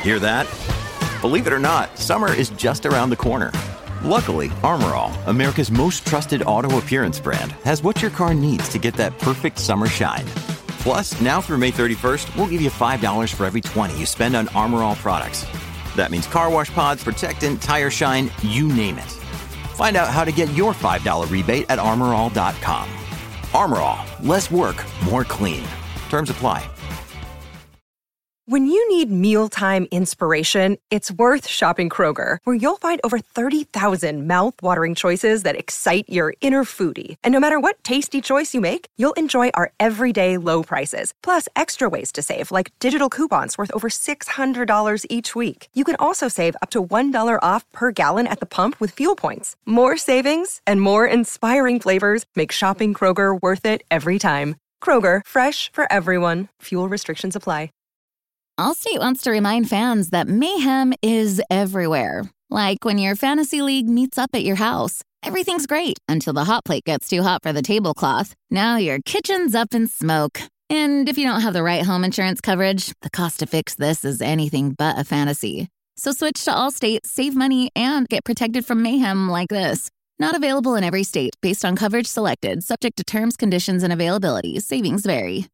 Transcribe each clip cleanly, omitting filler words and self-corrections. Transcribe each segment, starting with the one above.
Hear that? Believe it or not, summer is just around the corner. Luckily, Armor All, America's most trusted auto appearance brand, has what your car needs to get that perfect summer shine. Plus, now through May 31st, we'll give you $5 for every $20 you spend on Armor All products. That means car wash pods, protectant, tire shine, you name it. Find out how to get your $5 rebate at armorall.com. Armor All, less work, more clean. Terms apply. When you need mealtime inspiration, it's worth shopping Kroger, where you'll find over 30,000 mouth-watering choices that excite your inner foodie. And no matter what tasty choice you make, you'll enjoy our everyday low prices, plus extra ways to save, like digital coupons worth over $600 each week. You can also save up to $1 off per gallon at the pump with fuel points. More savings and more inspiring flavors make shopping Kroger worth it every time. Kroger, fresh for everyone. Fuel restrictions apply. Allstate wants to remind fans that mayhem is everywhere. Like when your fantasy league meets up at your house. Everything's great until the hot plate gets too hot for the tablecloth. Now your kitchen's up in smoke. And if you don't have the right home insurance coverage, the cost to fix this is anything but a fantasy. So switch to Allstate, save money, and get protected from mayhem like this. Not available in every state based on coverage selected, subject to terms, conditions, and availability. Savings vary.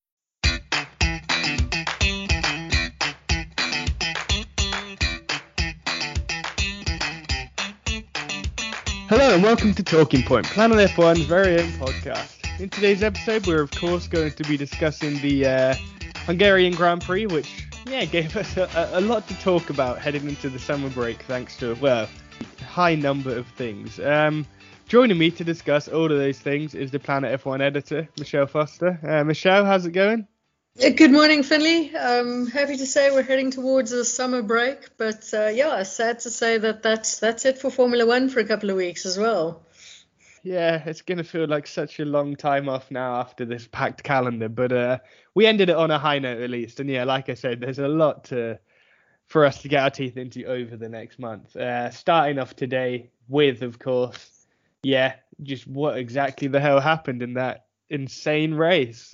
Hello and welcome to Talking Point, Planet F1's very own podcast. In today's episode, we're of course going to be discussing the Hungarian Grand Prix, which gave us a lot to talk about heading into the summer break, thanks to a high number of things. Joining me to discuss all of those things is the Planet F1 editor, Michelle Foster. Michelle, how's it going? Good morning, Finley. Happy to say we're heading towards a summer break, but sad to say that's it for Formula One for a couple of weeks as well. Yeah, it's going to feel like such a long time off now after this packed calendar, but we ended it on a high note at least. And like I said, there's a lot for us to get our teeth into over the next month. Starting off today with, of course, just what exactly the hell happened in that insane race.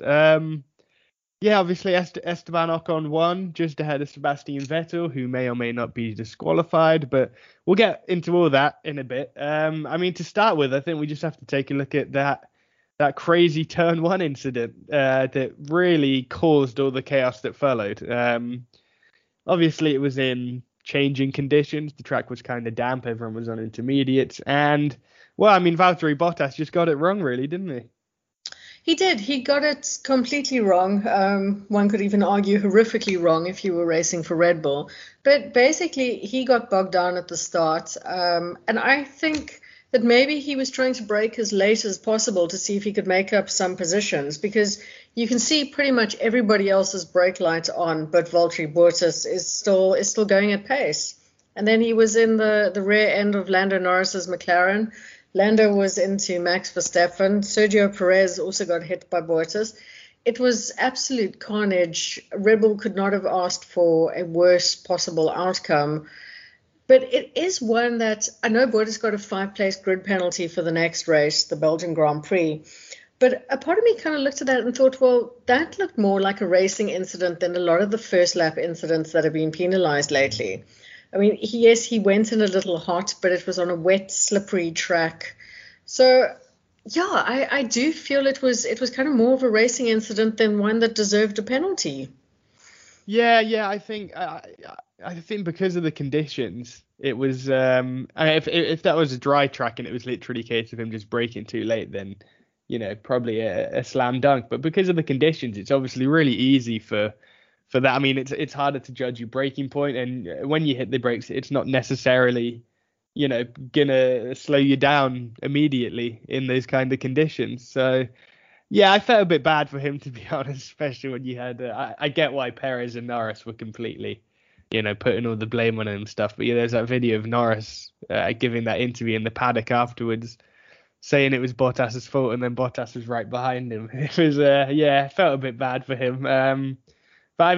Obviously Esteban Ocon won just ahead of Sebastian Vettel, who may or may not be disqualified, but we'll get into all that in a bit. To start with, I think we just have to take a look at that crazy turn one incident that really caused all the chaos that followed. Obviously, it was in changing conditions. The track was kind of damp. Everyone was on intermediates. And, Valtteri Bottas just got it wrong, really, didn't he? He did. He got it completely wrong. One could even argue horrifically wrong if you were racing for Red Bull. But basically, he got bogged down at the start. And I think that maybe he was trying to brake as late as possible to see if he could make up some positions, because you can see pretty much everybody else's brake light on, but Valtteri Bottas is still going at pace. And then he was in the rear end of Lando Norris's McLaren. Lando was into Max Verstappen. Sergio Perez also got hit by Bottas. It was absolute carnage. Red Bull could not have asked for a worse possible outcome. But it is one that I know Bottas got a 5-place grid penalty for the next race, the Belgian Grand Prix. But a part of me kind of looked at that and thought, well, that looked more like a racing incident than a lot of the first lap incidents that have been penalized lately. He went in a little hot, but it was on a wet, slippery track. So, I do feel it was kind of more of a racing incident than one that deserved a penalty. I think because of the conditions, it was. If that was a dry track and it was literally a case of him just braking too late, then probably a slam dunk. But because of the conditions, it's obviously really easy for that. It's harder to judge your braking point, and when you hit the brakes, it's not necessarily, gonna slow you down immediately in those kind of conditions. So, I felt a bit bad for him, to be honest, especially when you had. I get why Perez and Norris were completely, putting all the blame on him and stuff. But there's that video of Norris giving that interview in the paddock afterwards, saying it was Bottas's fault, and then Bottas was right behind him. It was, I felt a bit bad for him. But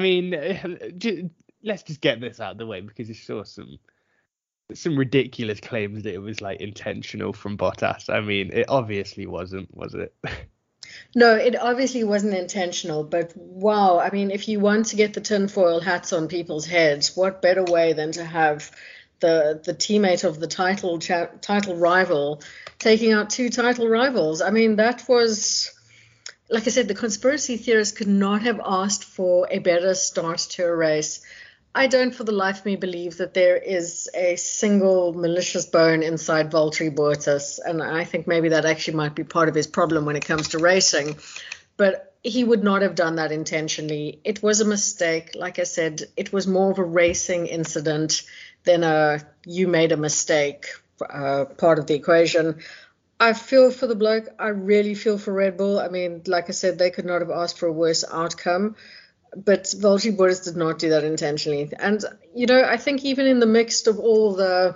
let's just get this out of the way, because you saw some ridiculous claims that it was like intentional from Bottas. It obviously wasn't, was it? No, it obviously wasn't intentional, but wow, I mean, if you want to get the tinfoil hats on people's heads, what better way than to have the teammate of the title rival taking out two title rivals? I mean, that was, like I said, the conspiracy theorists could not have asked for a better start to a race. I don't for the life of me believe that there is a single malicious bone inside Valtteri Bottas, and I think maybe that actually might be part of his problem when it comes to racing. But he would not have done that intentionally. It was a mistake. Like I said, it was more of a racing incident than a you made a mistake part of the equation. I feel for the bloke. I really feel for Red Bull. I mean, like I said, they could not have asked for a worse outcome. But Valtteri Bottas did not do that intentionally. And, you know, I think even in the mix of all the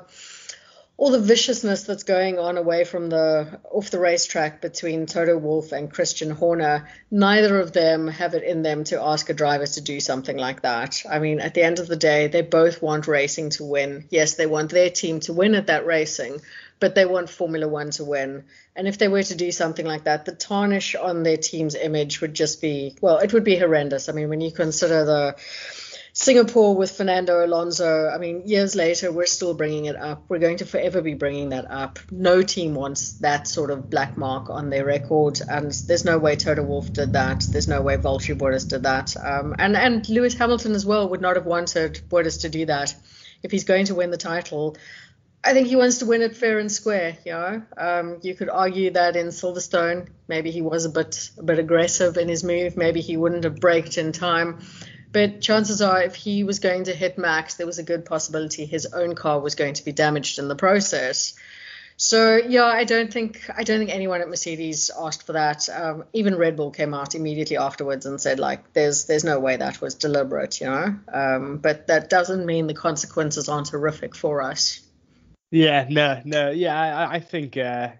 viciousness that's going on away from off the racetrack between Toto Wolff and Christian Horner, neither of them have it in them to ask a driver to do something like that. I mean, at the end of the day, they both want racing to win. Yes, they want their team to win at that racing, but they want Formula One to win. And if they were to do something like that, the tarnish on their team's image would just be, well, it would be horrendous. I mean, when you consider the Singapore with Fernando Alonso, I mean, years later, we're still bringing it up. We're going to forever be bringing that up. No team wants that sort of black mark on their record. And there's no way Toto Wolff did that. There's no way Valtteri Bottas did that. And Lewis Hamilton as well would not have wanted Bottas to do that. If he's going to win the title, I think he wants to win it fair and square. You know, you could argue that in Silverstone, maybe he was a bit aggressive in his move. Maybe he wouldn't have braked in time. But chances are, if he was going to hit Max, there was a good possibility his own car was going to be damaged in the process. So yeah, I don't think anyone at Mercedes asked for that. Even Red Bull came out immediately afterwards and said, like, there's no way that was deliberate. You know, but that doesn't mean the consequences aren't horrific for us. Yeah, no, yeah, I think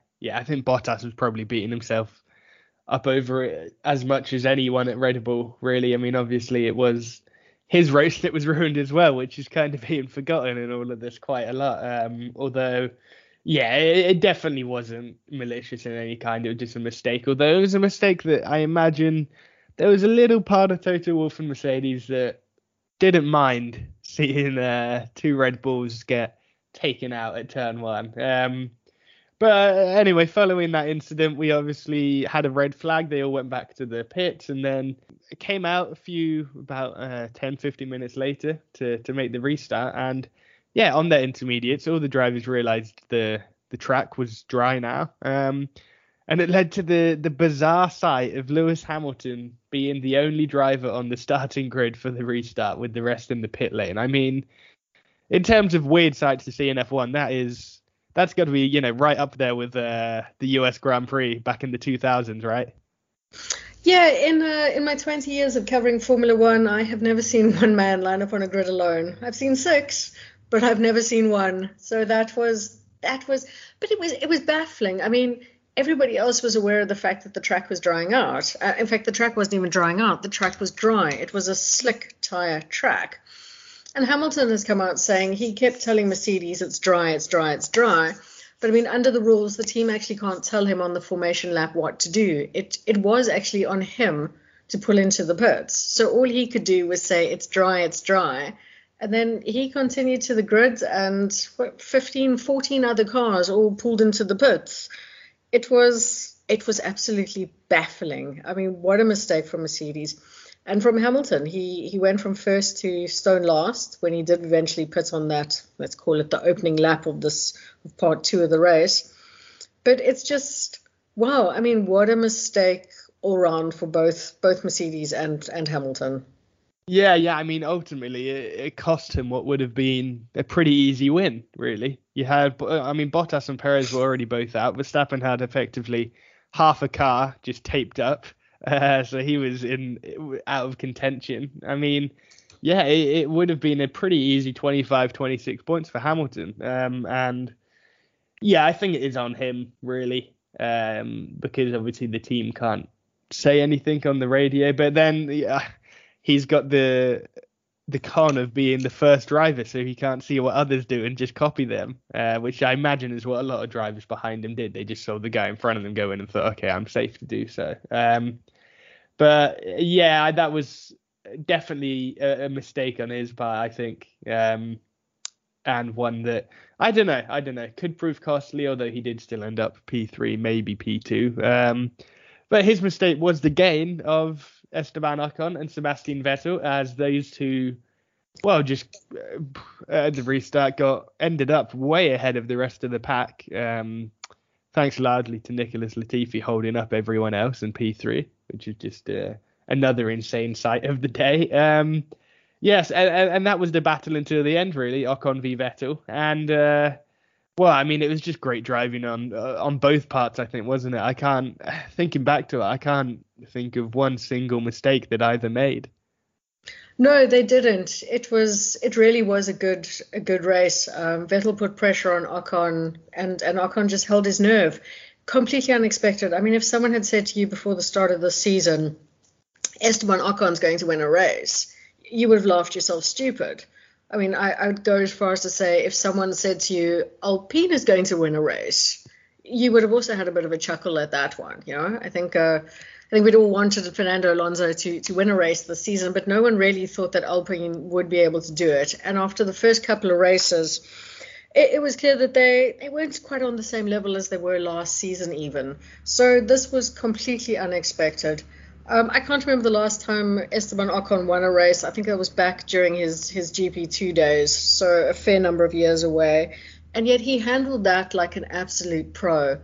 Bottas was probably beating himself up over it as much as anyone at Red Bull, really. I mean, obviously it was his race that was ruined as well, which is kind of being forgotten in all of this quite a lot. Although, yeah, it definitely wasn't malicious in any kind. It was just a mistake. Although it was a mistake that I imagine there was a little part of Toto Wolff and Mercedes that didn't mind seeing two Red Bulls get taken out at turn one. But anyway, following that incident, we obviously had a red flag. They all went back to the pits, and then it came out about 10, 15 minutes later to make the restart. And yeah, on their intermediates, all the drivers realized the track was dry now. And it led to the bizarre sight of Lewis Hamilton being the only driver on the starting grid for the restart with the rest in the pit lane. I mean, in terms of weird sights to see in F1, that's got to be, you know, right up there with the US Grand Prix back in the 2000s, right? Yeah, in my 20 years of covering Formula One, I have never seen one man line up on a grid alone. I've seen six, but I've never seen one. So that was, but it was baffling. I mean, everybody else was aware of the fact that the track was drying out. In fact, the track wasn't even drying out. The track was dry. It was a slick tire track. And Hamilton has come out saying he kept telling Mercedes it's dry, it's dry, it's dry. But I mean, under the rules, the team actually can't tell him on the formation lap what to do. It was actually on him to pull into the pits. So all he could do was say it's dry, it's dry. And then he continued to the grid, and 15, 14 other cars all pulled into the pits. It was absolutely baffling. I mean, what a mistake from Mercedes. And from Hamilton, he went from first to stone last when he did eventually pit on that, let's call it the opening lap of part two of the race. But it's just, wow, I mean, what a mistake all round for both Mercedes and Hamilton. Yeah, I mean, ultimately, it cost him what would have been a pretty easy win, really. You had, I mean, Bottas and Perez were already both out. Verstappen had effectively half a car just taped up. So he was out of contention. I mean, yeah, it would have been a pretty easy 25, 26 points for Hamilton. And yeah, I think it is on him, really, because obviously the team can't say anything on the radio. But then he's got the the con of being the first driver, so he can't see what others do and just copy them, which I imagine is what a lot of drivers behind him did. They just saw the guy in front of them go in and thought, okay, I'm safe to do so. But yeah, that was definitely a mistake on his part, I think, and one that I don't know, could prove costly, although he did still end up P3, maybe P2. But his mistake was the gain of Esteban Ocon and Sebastian Vettel, as those two, well, just at the restart ended up way ahead of the rest of the pack. Thanks largely to Nicholas Latifi holding up everyone else in P3, which is just another insane sight of the day. Yes, and that was the battle until the end, really, Ocon v Vettel. And well, I mean, it was just great driving on both parts, I think, wasn't it? Thinking back to it, I can't think of one single mistake that either made. No, they didn't. It really was a good race. Vettel put pressure on Ocon, and Ocon just held his nerve. Completely unexpected. I mean, if someone had said to you before the start of the season, Esteban Ocon's going to win a race, you would have laughed yourself stupid. I mean, I would go as far as to say if someone said to you, Alpine is going to win a race, you would have also had a bit of a chuckle at that one. You know, I think we'd all wanted Fernando Alonso to win a race this season, but no one really thought that Alpine would be able to do it. And after the first couple of races, it was clear that they weren't quite on the same level as they were last season even. So this was completely unexpected. I can't remember the last time Esteban Ocon won a race. I think that was back during his GP2 days, so a fair number of years away. And yet he handled that like an absolute pro.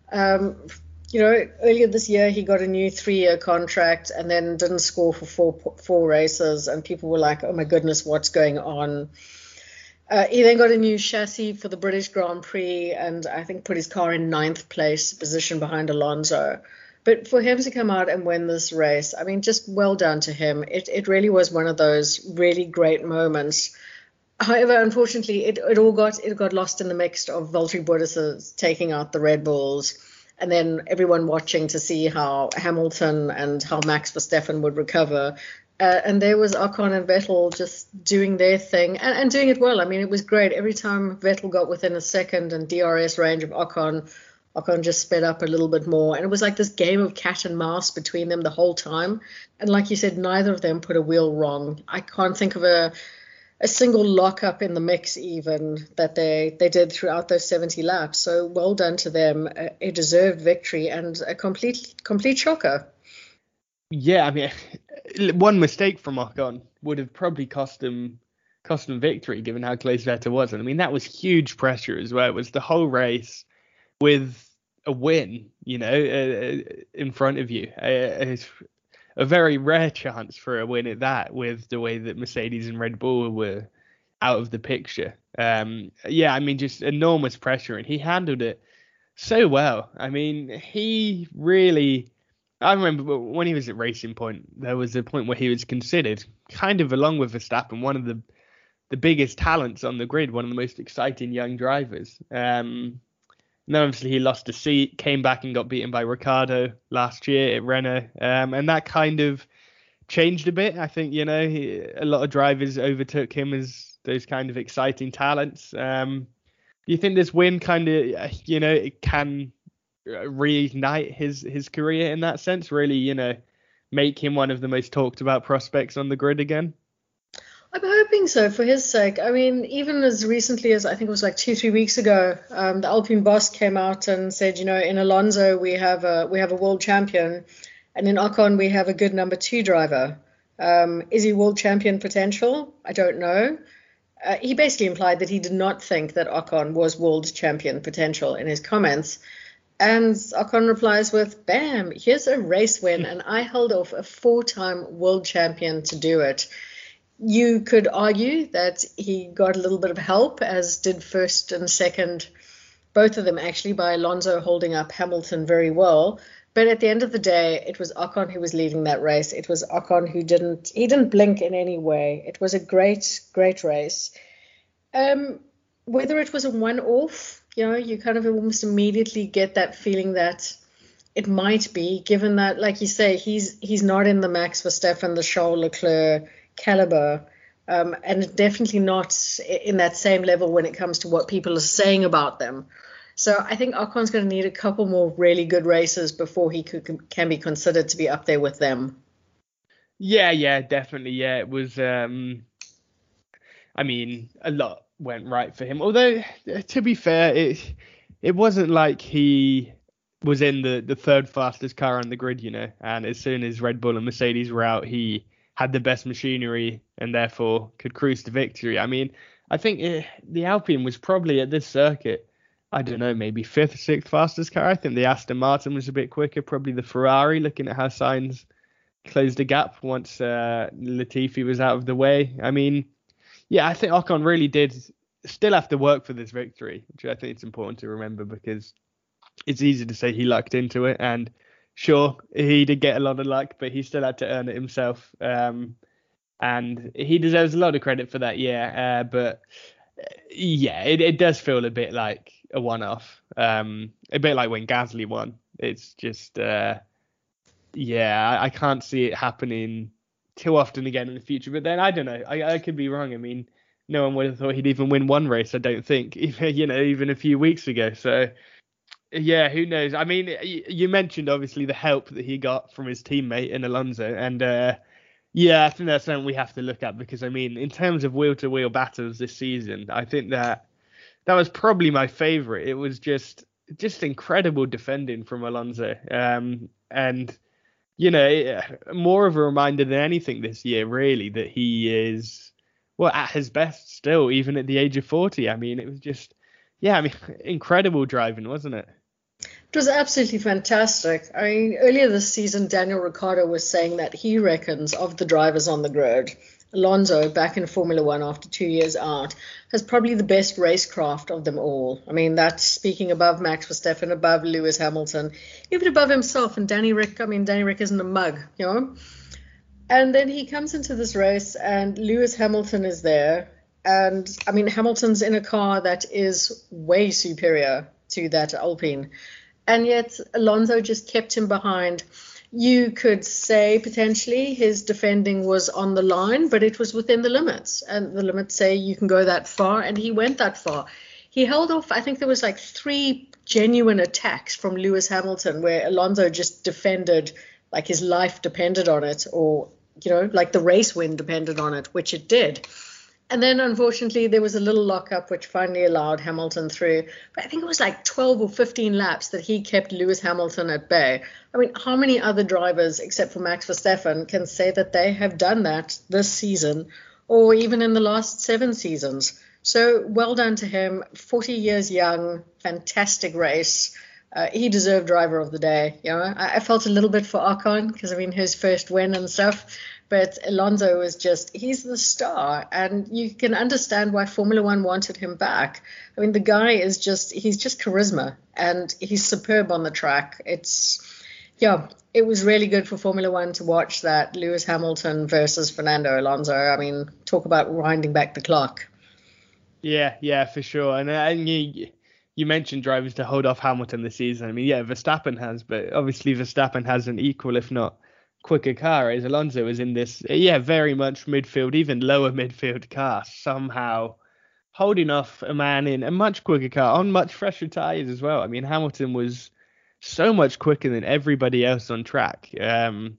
You know, earlier this year he got a new 3-year contract and then didn't score for four races, and people were like, oh my goodness, what's going on? He then got a new chassis for the British Grand Prix and I think put his car in 9th place, position behind Alonso. But for him to come out and win this race, I mean, just well done to him. It really was one of those really great moments. However, unfortunately, it got lost in the mix of Valtteri Bottas taking out the Red Bulls, and then everyone watching to see how Hamilton and how Max Verstappen would recover. And there was Ocon and Vettel just doing their thing and doing it well. I mean, it was great. Every time Vettel got within a second and DRS range of Ocon just sped up a little bit more. And it was like this game of cat and mouse between them the whole time. And like you said, neither of them put a wheel wrong. I can't think of a single lockup in the mix even that they did throughout those 70 laps. So well done to them. A deserved victory and a complete shocker. Yeah, I mean, one mistake from Ocon would have probably cost him victory, given how close Vettel was. And I mean, that was huge pressure as well. It was the whole race with a win, you know, in front of you. A very rare chance for a win at that, with the way that Mercedes and Red Bull were out of the picture. Yeah, I mean, just enormous pressure, and he handled it so well. I mean, he really... I remember when he was at Racing Point, there was a point where he was considered, kind of along with Verstappen, one of the biggest talents on the grid, one of the most exciting young drivers. And obviously he lost a seat, came back and got beaten by Ricciardo last year at Renault. And that kind of changed a bit. I think, you know, a lot of drivers overtook him as those kind of exciting talents. Do you think this win kind of, you know, it can reignite his career in that sense, really, you know, make him one of the most talked about prospects on the grid again? I'm hoping so, for his sake. I mean, even as recently as I think it was like 2-3 weeks ago, the Alpine boss came out and said, you know, in Alonso we have a world champion, and in Ocon we have a good number 2 driver. Is he world champion potential? I don't know. He basically implied that he did not think that Ocon was world champion potential in his comments. And Ocon replies with, bam, here's a race win, and I held off a 4-time world champion to do it. You could argue that he got a little bit of help, as did first and second, both of them actually, by Alonso holding up Hamilton very well. But at the end of the day, it was Ocon who was leading that race. It was Ocon who didn't blink in any way. It was a great, great race. Whether it was a one-off, you know, you kind of almost immediately get that feeling that it might be, given that, like you say, he's not in the Max Verstappen, the Charles Leclerc caliber. and definitely not in that same level when it comes to what people are saying about them. So I think Ocon's going to need a couple more really good races before he can be considered to be up there with them. Yeah, definitely. Yeah, it was. I mean, a lot went right for him. Although, to be fair, it wasn't like he was in the third fastest car on the grid, you know. And as soon as Red Bull and Mercedes were out, he had the best machinery and therefore could cruise to victory. I mean, I think the Alpine was probably at this circuit, I don't know, maybe fifth, sixth fastest car. I think the Aston Martin was a bit quicker, probably the Ferrari, looking at how Sainz closed the gap once Latifi was out of the way. I mean, yeah, I think Ocon really did still have to work for this victory, which I think it's important to remember because it's easy to say he lucked into it. And sure, he did get a lot of luck, but he still had to earn it himself. And he deserves a lot of credit for that, yeah. But yeah, it does feel a bit like a one-off. A bit like when Gasly won. It's just, I can't see it happening too often again in the future. But then I don't know. I could be wrong. I mean, no one would have thought he'd even win one race, I don't think, even a few weeks ago. So yeah, who knows? I mean, you mentioned obviously the help that he got from his teammate in Alonso, and I think that's something we have to look at because I mean, in terms of wheel-to-wheel battles this season, I think that was probably my favourite. It was just incredible defending from Alonso, and more of a reminder than anything this year, really, that he is at his best still, even at the age of 40. I mean, it was just, incredible driving, wasn't it? It was absolutely fantastic. I mean, earlier this season, Daniel Ricciardo was saying that he reckons of the drivers on the grid, Alonso, back in Formula One after 2 years out, has probably the best racecraft of them all. I mean, that's speaking above Max Verstappen, above Lewis Hamilton, even above himself. And Danny Rick isn't a mug, you know. And then he comes into this race and Lewis Hamilton is there. And I mean, Hamilton's in a car that is way superior to that Alpine. And yet Alonso just kept him behind. You could say potentially his defending was on the line, but it was within the limits. And the limits say you can go that far, and he went that far. He held off, I think there was like 3 genuine attacks from Lewis Hamilton where Alonso just defended like his life depended on it, or, like the race win depended on it, which it did. And then, unfortunately, there was a little lockup which finally allowed Hamilton through. But I think it was like 12 or 15 laps that he kept Lewis Hamilton at bay. I mean, how many other drivers, except for Max Verstappen, can say that they have done that this season or even in the last 7 seasons? So well done to him. 40 years young, fantastic race. He deserved driver of the day. I felt a little bit for Ocon because, I mean, his first win and stuff. But Alonso was he's the star, and you can understand why Formula One wanted him back. I mean, the guy he's just charisma, and he's superb on the track. It was really good for Formula One to watch that Lewis Hamilton versus Fernando Alonso. I mean, talk about winding back the clock. Yeah, for sure. And you mentioned drivers to hold off Hamilton this season. I mean, yeah, Verstappen has, but obviously Verstappen has an equal, if not quicker car, as Alonso is in this very much midfield, even lower midfield car, somehow holding off a man in a much quicker car on much fresher tyres as well. I mean, Hamilton was so much quicker than everybody else on track, and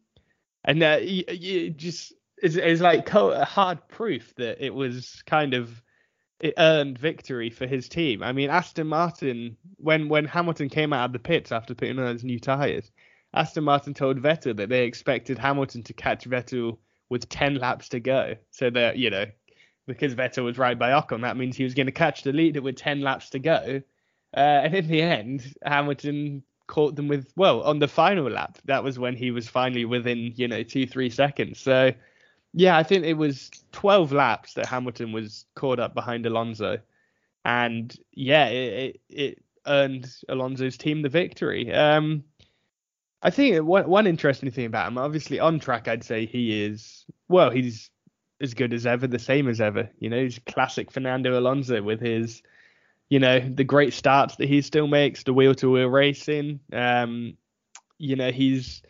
it's like hard proof that it earned victory for his team. I mean, Aston Martin, when Hamilton came out of the pits after putting on his new tyres, Aston Martin told Vettel that they expected Hamilton to catch Vettel with 10 laps to go. So that, because Vettel was right by Ocon, that means he was going to catch the leader with 10 laps to go. And in the end, Hamilton caught them on the final lap. That was when he was finally within, 2-3 seconds. So, yeah, I think it was 12 laps that Hamilton was caught up behind Alonso. And, yeah, it earned Alonso's team the victory. I think one interesting thing about him, obviously on track, I'd say he's as good as ever, the same as ever. He's classic Fernando Alonso with his, the great starts that he still makes, the wheel-to-wheel racing. He's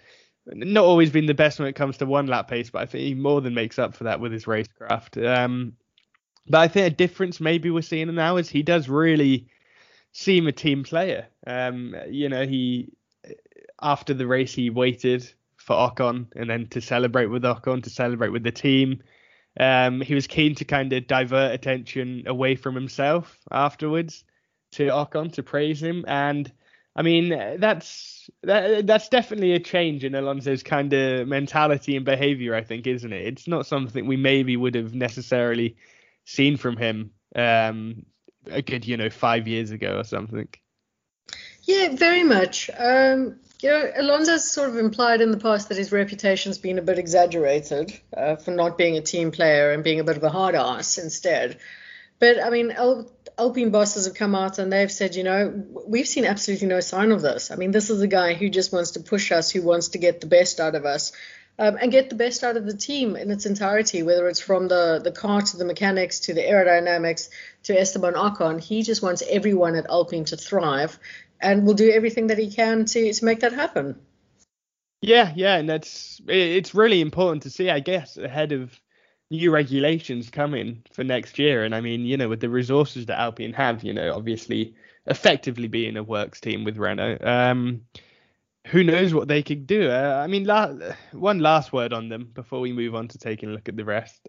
not always been the best when it comes to one lap pace, but I think he more than makes up for that with his racecraft. But I think a difference maybe we're seeing now is he does really seem a team player. He after the race he waited for Ocon and then to celebrate with Ocon, to celebrate with the team. He was keen to kind of divert attention away from himself afterwards to Ocon to praise him. And I mean, that's definitely a change in Alonso's kind of mentality and behavior, I think, isn't it? It's not something we maybe would have necessarily seen from him a good, 5 years ago or something. Yeah, very much. Alonso's sort of implied in the past that his reputation's been a bit exaggerated for not being a team player and being a bit of a hard ass instead. But I mean, Alpine bosses have come out and they've said, we've seen absolutely no sign of this. I mean, this is a guy who just wants to push us, who wants to get the best out of us. And get the best out of the team in its entirety, whether it's from the car to the mechanics to the aerodynamics to Esteban Ocon. He just wants everyone at Alpine to thrive and will do everything that he can to make that happen. Yeah, and it's really important to see, I guess, ahead of new regulations coming for next year. And I mean, with the resources that Alpine have, obviously effectively being a works team with Renault, who knows what they could do? I mean, one last word on them before we move on to taking a look at the rest.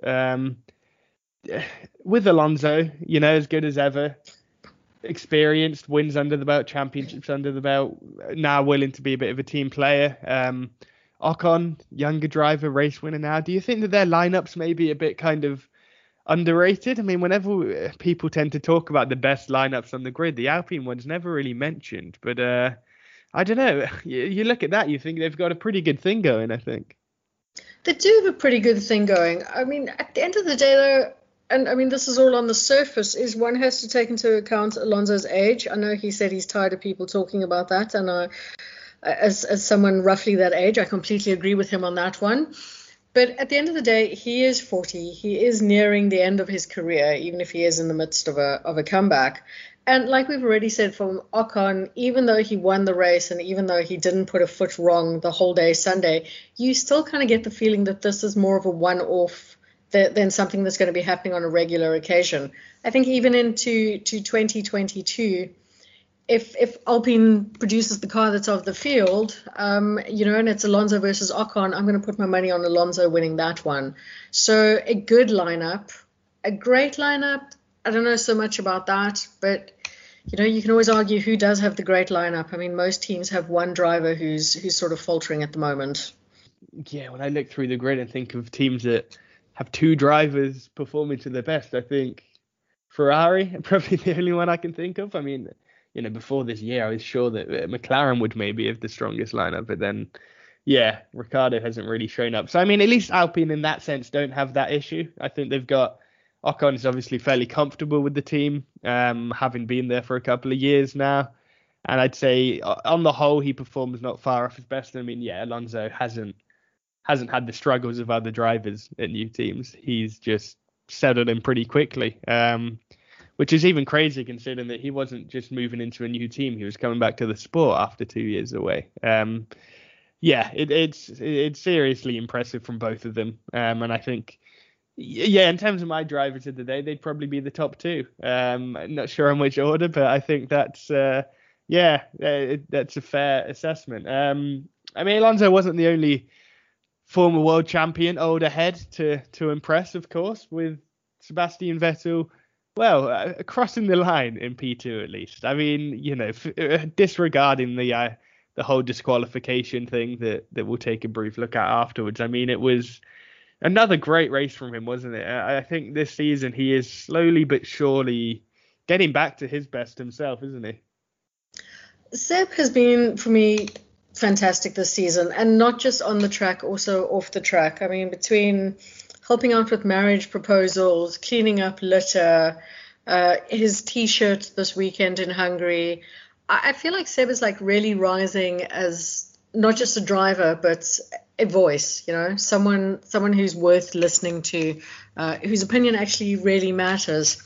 With Alonso, as good as ever, experienced, wins under the belt, championships under the belt, now willing to be a bit of a team player. Ocon, younger driver, race winner now. Do you think that their lineups may be a bit kind of underrated? I mean, whenever people tend to talk about the best lineups on the grid, the Alpine one's never really mentioned, but I don't know. You look at that, you think they've got a pretty good thing going, I think. They do have a pretty good thing going. I mean, at the end of the day, though, and I mean, this is all on the surface, is one has to take into account Alonso's age. I know he said he's tired of people talking about that. And as someone roughly that age, I completely agree with him on that one. But at the end of the day, he is 40. He is nearing the end of his career, even if he is in the midst of a comeback. And like we've already said from Ocon, even though he won the race and even though he didn't put a foot wrong the whole day Sunday, you still kind of get the feeling that this is more of a one-off than something that's going to be happening on a regular occasion. I think even into 2022, if Alpine produces the car that's off the field, and it's Alonso versus Ocon, I'm going to put my money on Alonso winning that one. So a good lineup, a great lineup. I don't know so much about that, but you can always argue who does have the great lineup. I mean, most teams have one driver who's sort of faltering at the moment. Yeah, when I look through the grid and think of teams that have two drivers performing to their best, I think Ferrari, probably the only one I can think of. I mean, before this year, I was sure that McLaren would maybe have the strongest lineup, but then, yeah, Ricciardo hasn't really shown up. So, I mean, at least Alpine in that sense don't have that issue. I think they've got Ocon is obviously fairly comfortable with the team, having been there for a couple of years now. And I'd say on the whole, he performs not far off his best. I mean, yeah, Alonso hasn't had the struggles of other drivers at new teams. He's just settled in pretty quickly, which is even crazy considering that he wasn't just moving into a new team. He was coming back to the sport after 2 years away. It's seriously impressive from both of them. And I think, in terms of my drivers of the day, they'd probably be the top two. Not sure in which order, but I think that's a fair assessment. I mean, Alonso wasn't the only former world champion old ahead to impress, of course, with Sebastian Vettel, crossing the line in P2 at least. I mean, disregarding the whole disqualification thing that we'll take a brief look at afterwards. I mean, it was another great race from him, wasn't it? I think this season he is slowly but surely getting back to his best himself, isn't he? Seb has been, for me, fantastic this season, and not just on the track, also off the track. I mean, between helping out with marriage proposals, cleaning up litter, his T-shirt this weekend in Hungary, I feel like Seb is like really rising as not just a driver, but a voice, someone who's worth listening to, whose opinion actually really matters.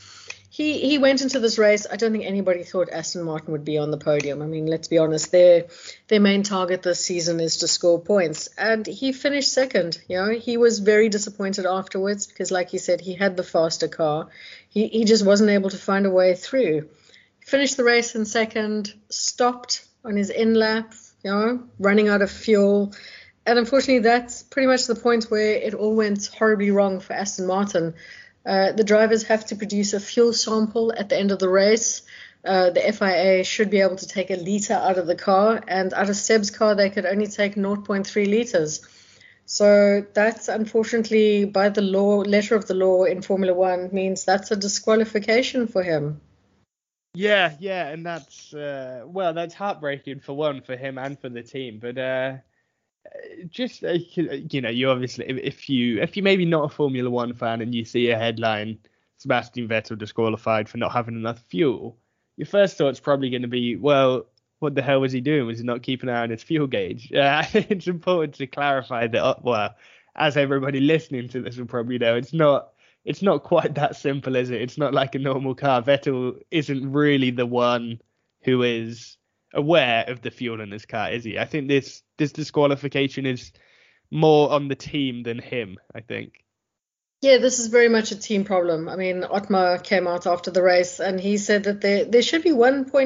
he went into this race. I don't think anybody thought Aston Martin would be on the podium. I mean, let's be honest, their main target this season is to score points, and he finished second. He was very disappointed afterwards because, like you said, he had the faster car. He just wasn't able to find a way through. Finished the race in second, stopped on his in lap, running out of fuel. And unfortunately, that's pretty much the point where it all went horribly wrong for Aston Martin. The drivers have to produce a fuel sample at the end of the race. The FIA should be able to take a litre out of the car, and out of Seb's car, they could only take 0.3 litres. So that's unfortunately, by the letter of the law in Formula One, means that's a disqualification for him. Yeah, and that's that's heartbreaking for him and for the team. But just you obviously, if you maybe not a Formula One fan and you see a headline, Sebastian Vettel disqualified for not having enough fuel, your first thought's probably going to be, well, what the hell was he doing? Was he not keeping an eye on his fuel gauge? I think it's important to clarify that. As everybody listening to this will probably know, it's not quite that simple, is it? It's not like a normal car. Vettel isn't really the one who is aware of the fuel in his car, is he? I think this disqualification is more on the team than him, I think. Yeah, this is very much a team problem. I mean, Otmar came out after the race and he said that there should be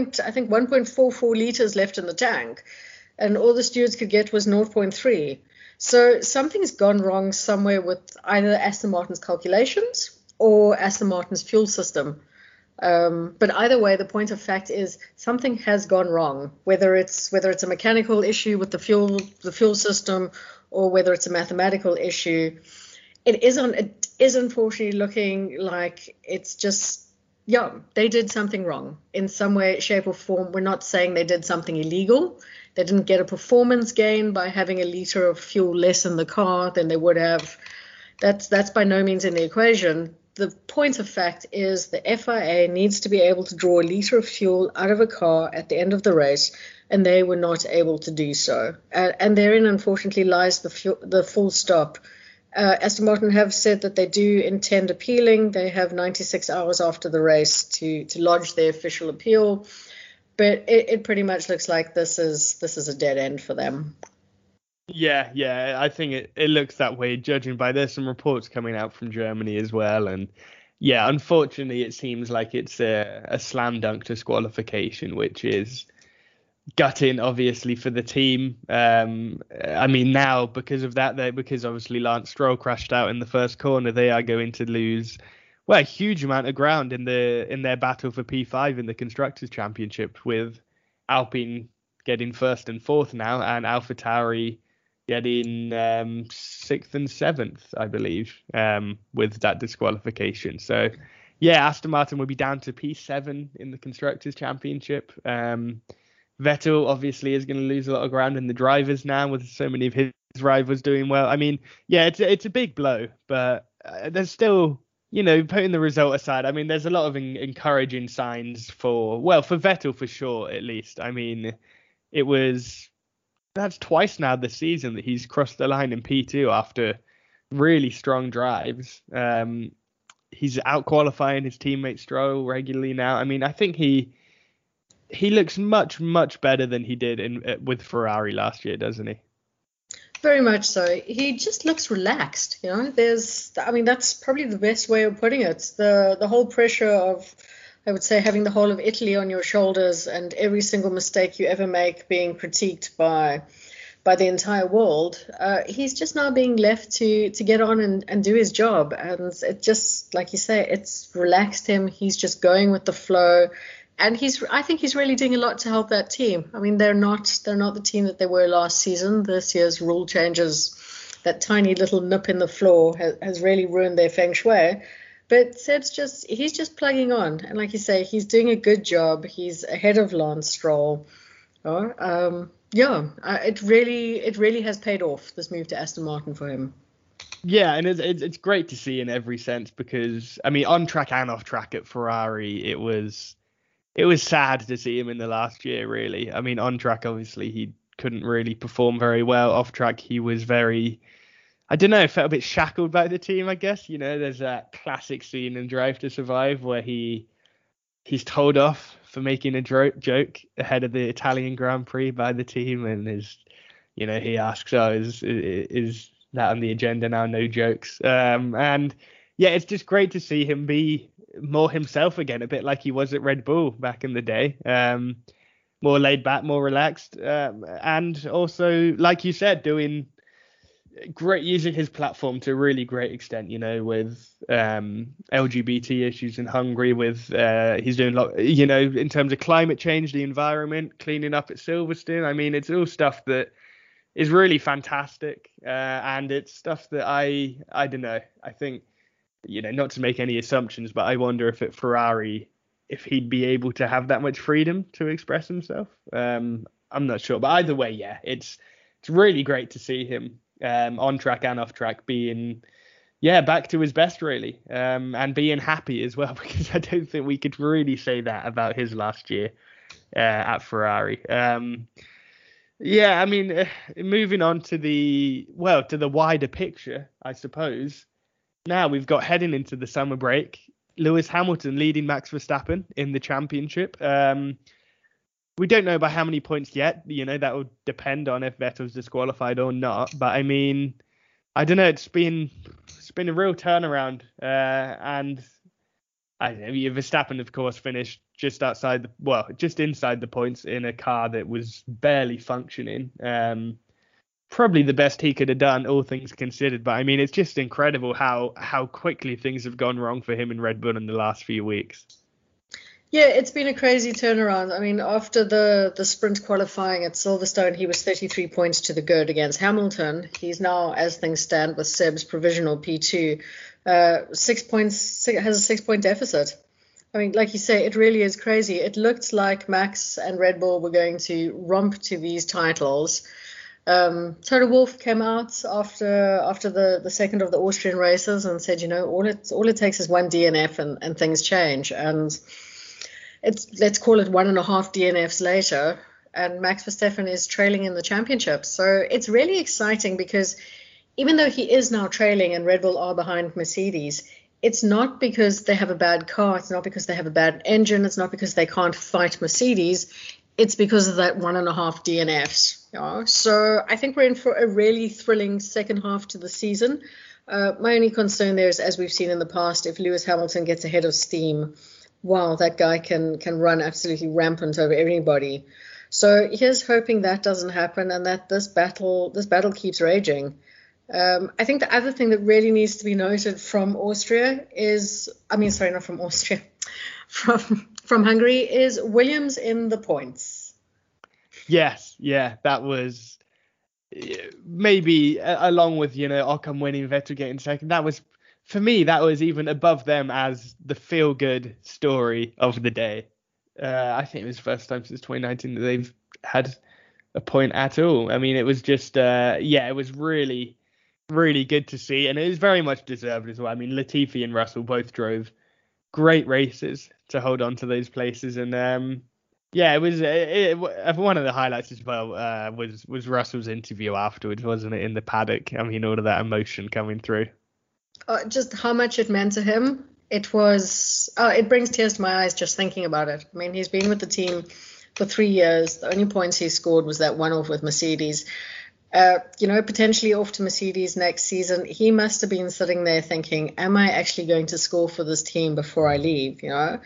1.44 litres left in the tank, and all the stewards could get was 0.3. So something's gone wrong somewhere with either Aston Martin's calculations or Aston Martin's fuel system. But either way, the point of fact is something has gone wrong, whether it's a mechanical issue with the fuel system, or whether it's a mathematical issue. It is unfortunately looking like it's just, they did something wrong in some way, shape or form. We're not saying they did something illegal. They didn't get a performance gain by having a litre of fuel less in the car than they would have. That's by no means in the equation. The point of fact is the FIA needs to be able to draw a litre of fuel out of a car at the end of the race, and they were not able to do so. And therein, unfortunately, lies the full stop. Aston Martin have said that they do intend appealing. They have 96 hours after the race to lodge their official appeal. But it pretty much looks like this is a dead end for them. Yeah, I think it looks that way, judging by there's some reports coming out from Germany as well. And yeah, unfortunately, it seems like it's a slam dunk disqualification, which is gutting, obviously, for the team. I mean, now because of that, because obviously Lance Stroll crashed out in the first corner, they are going to lose a huge amount of ground in their battle for P5 in the Constructors' Championship, with Alpine getting first and fourth now, and AlphaTauri getting sixth and seventh, I believe, with that disqualification. So, yeah, Aston Martin will be down to P7 in the Constructors' Championship. Vettel obviously is going to lose a lot of ground in the drivers now, with so many of his rivals doing well. I mean, yeah, it's a big blow, but there's still, putting the result aside, I mean, there's a lot of encouraging signs for Vettel for sure, at least. I mean, that's twice now this season that he's crossed the line in P2 after really strong drives. He's out qualifying his teammate Stroll regularly now. I mean, I think he looks much, much better than he did with Ferrari last year, doesn't he? Very much so. He just looks relaxed. That's probably the best way of putting it. The whole pressure of, I would say, having the whole of Italy on your shoulders and every single mistake you ever make being critiqued by the entire world. He's just now being left to get on and do his job. And it just, like you say, it's relaxed him. He's just going with the flow. And I think he's really doing a lot to help that team. I mean, they're not the team that they were last season. This year's rule changes, that tiny little nip in the floor has really ruined their feng shui. But Seb's he's just plugging on. And like you say, he's doing a good job. He's ahead of Lance Stroll. It really has paid off, this move to Aston Martin for him. Yeah, and it's great to see in every sense, because, I mean, on track and off track at Ferrari, it was sad to see him in the last year, really. I mean, on track, obviously, he couldn't really perform very well. Off track, he was very, I don't know, felt a bit shackled by the team, I guess. There's that classic scene in Drive to Survive where he he's told off for making a joke ahead of the Italian Grand Prix by the team, and he asks, "Oh, is that on the agenda now? No jokes." And yeah, it's just great to see him be more himself again, a bit like he was at Red Bull back in the day. More laid back, more relaxed, and also, like you said, doing great, using his platform to a really great extent, with LGBT issues in Hungary, with he's doing in terms of climate change, the environment, cleaning up at Silverstone. I mean, it's all stuff that is really fantastic, and it's stuff that I don't know. I think, not to make any assumptions, but I wonder if at Ferrari, if he'd be able to have that much freedom to express himself. I'm not sure, but either way, yeah, it's really great to see him on track and off track being back to his best, really, and being happy as well, because I don't think we could really say that about his last year at Ferrari. I mean, moving on to the wider picture, I suppose. Now we've got, heading into the summer break, Lewis Hamilton leading Max Verstappen in the championship. We don't know by how many points yet. That will depend on if Vettel's disqualified or not. But I mean, I don't know. It's been a real turnaround. And I don't know, Verstappen, of course, finished just inside the points in a car that was barely functioning. Probably the best he could have done, all things considered. But I mean, it's just incredible how quickly things have gone wrong for him in Red Bull in the last few weeks. Yeah, it's been a crazy turnaround. I mean, after the sprint qualifying at Silverstone, he was 33 points to the good against Hamilton. He's now, as things stand, with Seb's provisional P2, 6 points, has a 6-point deficit. I mean, like you say, it really is crazy. It looked like Max and Red Bull were going to romp to these titles. Toto Wolff came out after the second of the Austrian races and said, all it takes is one DNF and things change. And let's call it 1.5 DNFs later, and Max Verstappen is trailing in the championship. So it's really exciting, because even though he is now trailing and Red Bull are behind Mercedes, it's not because they have a bad car, it's not because they have a bad engine, it's not because they can't fight Mercedes, it's because of that 1.5 DNFs. So I think we're in for a really thrilling second half to the season. My only concern there is, as we've seen in the past, if Lewis Hamilton gets ahead of steam, wow, that guy can run absolutely rampant over everybody. So here's hoping that doesn't happen and that this battle keeps raging. I think the other thing that really needs to be noted from Austria is, not from Austria, from Hungary, is Williams in the points. Yes, yeah, that was maybe along with, Ocon winning, Vettel getting second. That was, for me, that was even above them as the feel-good story of the day. I think it was the first time since 2019 that they've had a point at all. I mean, it was just, it was really, really good to see. And it was very much deserved as well. I mean, Latifi and Russell both drove great races to hold on to those places. And it was one of the highlights as well was Russell's interview afterwards, wasn't it, in the paddock? I mean, all of that emotion coming through. Just how much it meant to him. It brings tears to my eyes just thinking about it. I mean, he's been with the team for 3 years. The only points he scored was that one off with Mercedes. Potentially off to Mercedes next season. He must have been sitting there thinking, am I actually going to score for this team before I leave?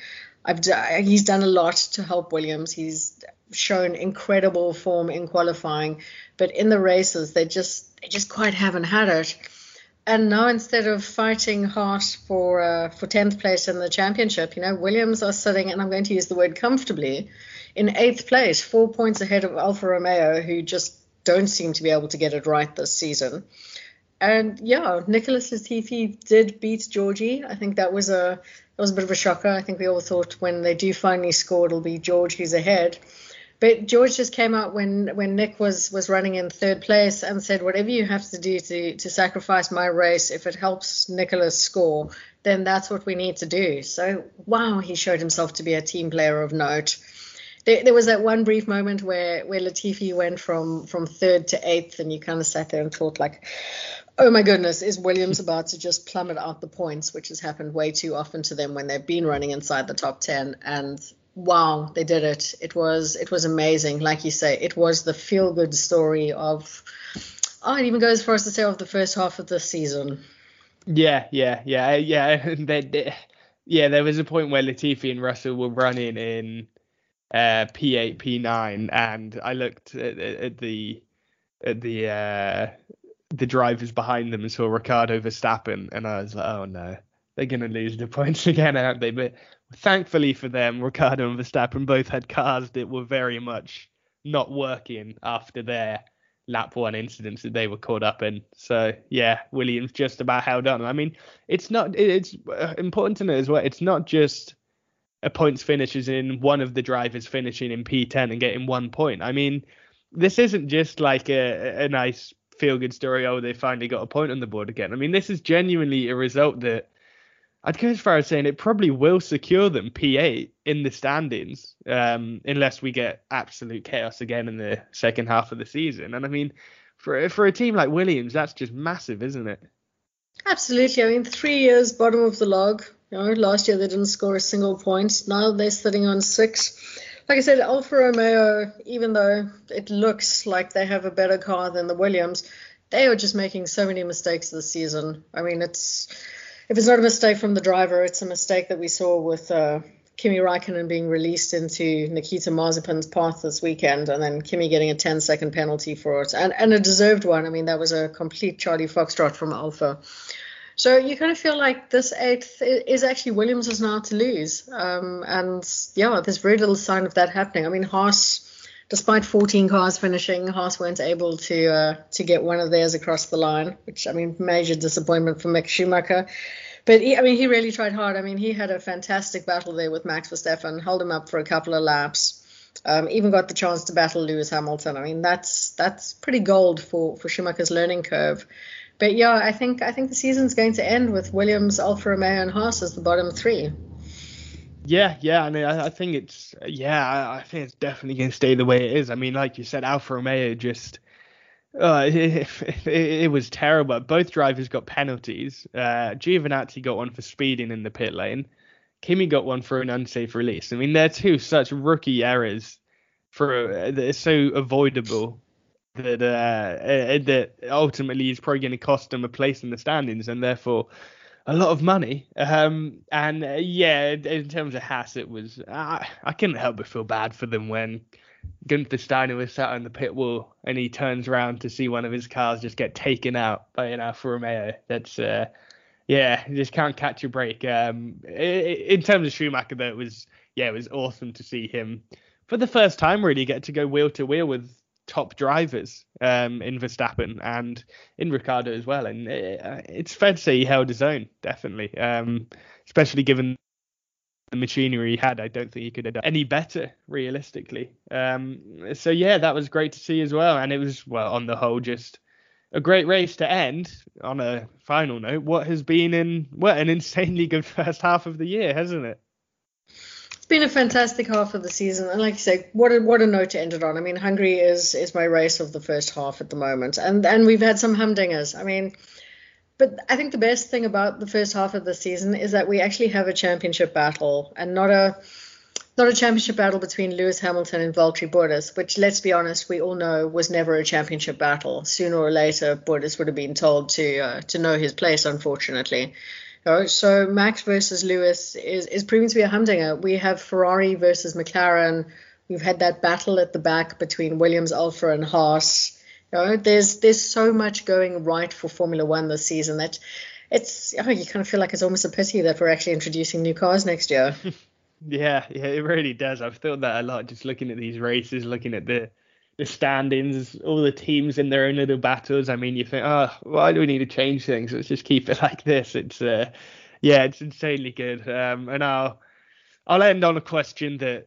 He's done a lot to help Williams. He's shown incredible form in qualifying, but in the races, they just quite haven't had it. And now, instead of fighting hard for 10th place in the championship, Williams are sitting, and I'm going to use the word comfortably, in 8th place, 4 points ahead of Alfa Romeo, who just don't seem to be able to get it right this season. And Nicholas Latifi did beat Georgie. I think that was a bit of a shocker. I think we all thought when they do finally score, it'll be George who's ahead. But George just came out when Nick was running in 3rd place and said, whatever you have to do to sacrifice my race, if it helps Nicholas score, then that's what we need to do. So, wow, he showed himself to be a team player of note. There was that one brief moment where Latifi went from third to eighth, and you kind of sat there and thought, like, oh my goodness, is Williams about to just plummet out the points, which has happened way too often to them when they've been running inside the top 10. And wow, they did it. It was amazing. Like you say, it was the feel-good story of, it even goes as far as to say, of the first half of the season. Yeah. There was a point where Latifi and Russell were running in P8, P9, and I looked at the drivers behind them and saw Ricciardo Verstappen, and I was like, oh no, they're going to lose the points again, aren't they? But thankfully for them, Ricciardo and Verstappen both had cars that were very much not working after their lap one incidents that they were caught up in. So yeah, Williams just about held on. I mean, it's important to know as well, it's not just a points finish as in one of the drivers finishing in P10 and getting 1 point. I mean, this isn't just like a nice feel-good story, oh, they finally got a point on the board again. I mean, this is genuinely a result that I'd go as far as saying it probably will secure them P8 in the standings, unless we get absolute chaos again in the second half of the season. And I mean, for a team like Williams, that's just massive, isn't it? Absolutely. I mean, 3 years bottom of the log. Last year they didn't score a single point. Now they're sitting on 6. Like I said, Alfa Romeo, even though it looks like they have a better car than the Williams, they are just making so many mistakes this season. I mean, if it's not a mistake from the driver, it's a mistake that we saw with Kimi Räikkönen being released into Nikita Mazepin's path this weekend, and then Kimi getting a 10-second penalty for it, and a deserved one. I mean, that was a complete Charlie Foxtrot from Alfa. So you kind of feel like this 8th is actually Williams' now to lose. And yeah, there's very little sign of that happening. I mean, Haas, despite 14 cars finishing, Haas weren't able to get one of theirs across the line, which, I mean, major disappointment for Mick Schumacher. But he really tried hard. I mean, he had a fantastic battle there with Max Verstappen, held him up for a couple of laps, even got the chance to battle Lewis Hamilton. I mean, that's pretty gold for Schumacher's learning curve. But yeah, I think the season's going to end with Williams, Alfa Romeo, and Haas as the bottom 3. Yeah. I mean, I think it's definitely going to stay the way it is. I mean, like you said, Alfa Romeo just it was terrible. Both drivers got penalties. Giovinazzi got one for speeding in the pit lane. Kimi got one for an unsafe release. I mean, they're two such rookie errors that are so avoidable. That ultimately is probably going to cost them a place in the standings and therefore a lot of money. In terms of Haas, it was I couldn't help but feel bad for them when Gunther Steiner was sat on the pit wall and he turns around to see one of his cars just get taken out by an Alfa Romeo. That's you just can't catch a break. In terms of Schumacher, though, it was awesome to see him for the first time really get to go wheel to wheel with top drivers in Verstappen and in Ricciardo as well, and it's fair to say he held his own, definitely, especially given the machinery he had. I don't think he could have done any better realistically. So yeah, that was great to see as well, and it was, well, on the whole, just a great race to end on a final note what has been an insanely good first half of the year, hasn't it? Been a fantastic half of the season, and like you say, what a note to end it on. I mean, Hungary is my race of the first half at the moment, and we've had some humdingers. I mean, but I think the best thing about the first half of the season is that we actually have a championship battle, and not a championship battle between Lewis Hamilton and Valtteri Bottas, which, let's be honest, we all know was never a championship battle. Sooner or later, Bottas would have been told to know his place, unfortunately. So Max versus Lewis is proving to be a humdinger. We have Ferrari versus McLaren. We've had that battle at the back between Williams, Alfa, and Haas. There's so much going right for Formula One this season that you kind of feel like it's almost a pity that we're actually introducing new cars next year. Yeah, it really does. I've thought that a lot, just looking at these races, looking at the standings, all the teams in their own little battles. I mean, you think, why do we need to change things? Let's just keep it like this. It's it's insanely good. And I'll end on a question the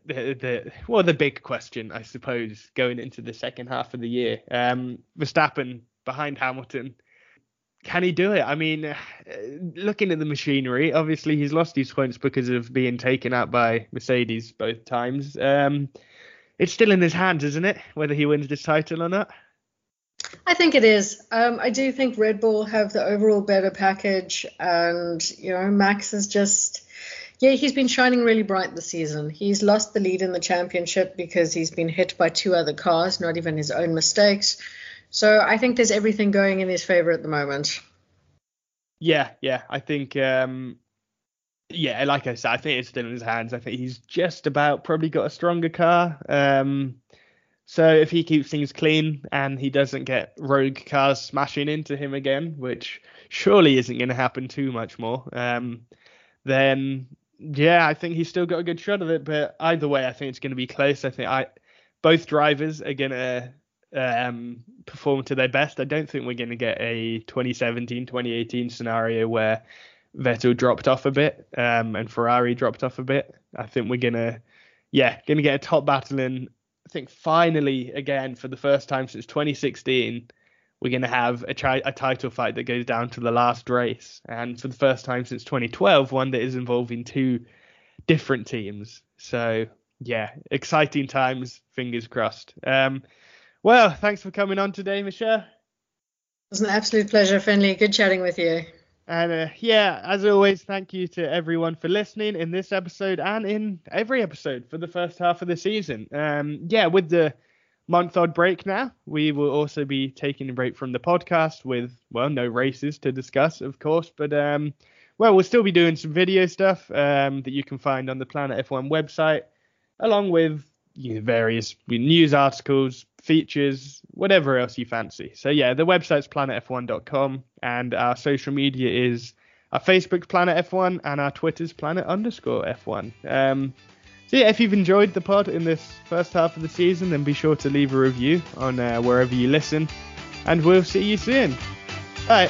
big question, I suppose, going into the second half of the year. Verstappen behind Hamilton, can he do it? I mean, looking at the machinery, obviously he's lost his points because of being taken out by Mercedes both times. it's still in his hands, isn't it? Whether he wins this title or not. I think it is. I do think Red Bull have the overall better package, and Max is just, he's been shining really bright this season. He's lost the lead in the championship because he's been hit by 2 other cars, not even his own mistakes. So I think there's everything going in his favor at the moment. Yeah, I think, like I said, I think it's still in his hands. I think he's just about probably got a stronger car. So if he keeps things clean and he doesn't get rogue cars smashing into him again, which surely isn't going to happen too much more, then I think he's still got a good shot of it. But either way, I think it's going to be close. I think both drivers are going to perform to their best. I don't think we're going to get a 2017, 2018 scenario where Vettel dropped off a bit and Ferrari dropped off a bit. I think we're going to get a top battle in. I think finally, again, for the first time since 2016, we're going to have a title fight that goes down to the last race. And for the first time since 2012, one that is involving 2 different teams. So, exciting times, fingers crossed. Well, thanks for coming on today, Michelle. It was an absolute pleasure, Finley. Good chatting with you. And as always, thank you to everyone for listening in this episode and in every episode for the first half of the season. With the month-odd break now, we will also be taking a break from the podcast with, no races to discuss, of course. But, we'll still be doing some video stuff that you can find on the Planet F1 website, along with various news articles, features, whatever else you fancy. So the website's planetf1.com, and our social media is our Facebook's Planet F1 and our Twitter's Planet_F1. If you've enjoyed the pod in this first half of the season, then be sure to leave a review on wherever you listen, and we'll see you soon. Bye.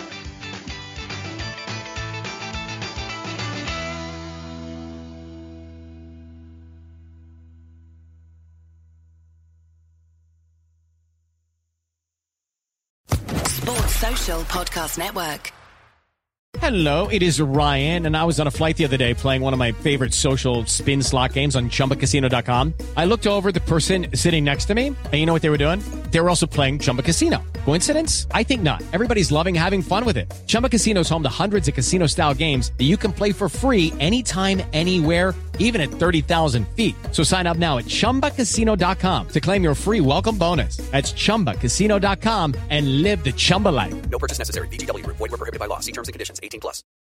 Social Podcast Network. Hello, it is Ryan, and I was on a flight the other day playing one of my favorite social spin slot games on ChumbaCasino.com. I looked over at the person sitting next to me, and you know what they were doing? They were also playing Chumba Casino. Coincidence? I think not. Everybody's loving having fun with it. Chumba Casino is home to hundreds of casino-style games that you can play for free anytime, anywhere, even at 30,000 feet. So sign up now at ChumbaCasino.com to claim your free welcome bonus. That's ChumbaCasino.com and live the Chumba life. No purchase necessary. VGW. Void where prohibited by law. See terms and conditions. 18+.